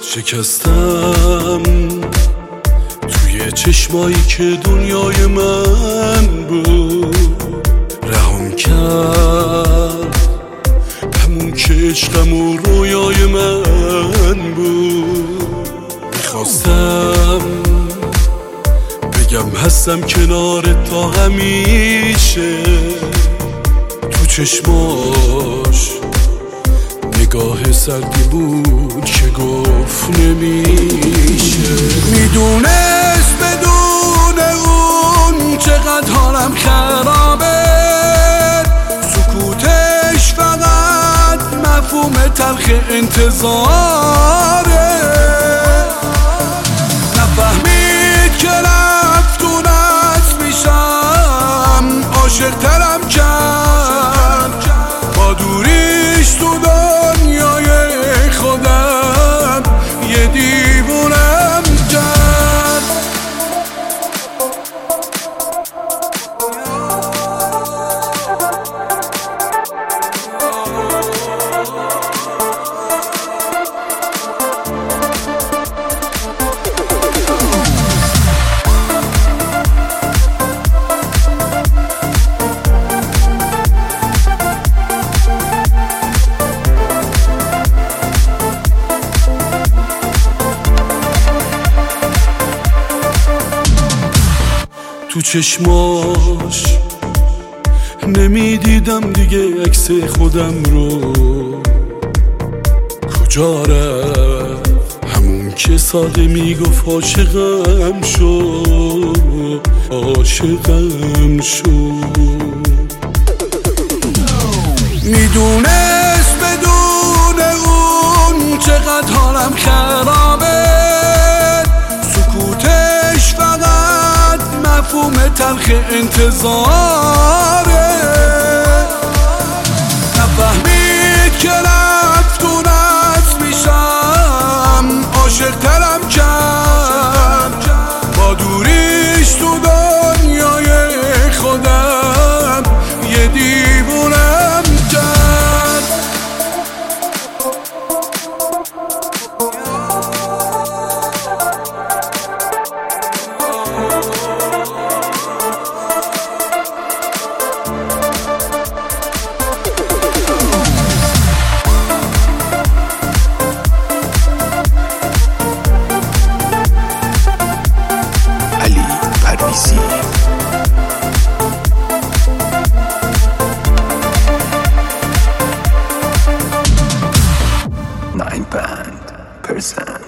شکستم توی چشمایی که دنیای من بود، رهام کرد همون که عشقم و رویای من بود. میخواستم بگم هستم کنارت تا همیشه، تو چشماش نگاه سردی بود که گفت نمیشه. میدونست بدون اون چقدر حالم خرابه، سکوتش فقط مفهوم تلخ انتظاره. نفهمید که رفتونت میشم، عاشق ترم کرد با دوریش تو دنیای خودم، یه دیوونم کرد. تو چشماش نمیدیدم دیگه عکس خودم رو، کجا رفت همون که ساده میگفت عاشقم شو، عاشقم شو. میدونست بدون اون چقدر حالم خرابه، سکوتش فقط مفهوم تلخ انتظاره. نفهمید که رفتونت میشم، عاشق ترم کرد با دوریش تو دنیای خودم، یه دیوونم کرد. Band percent.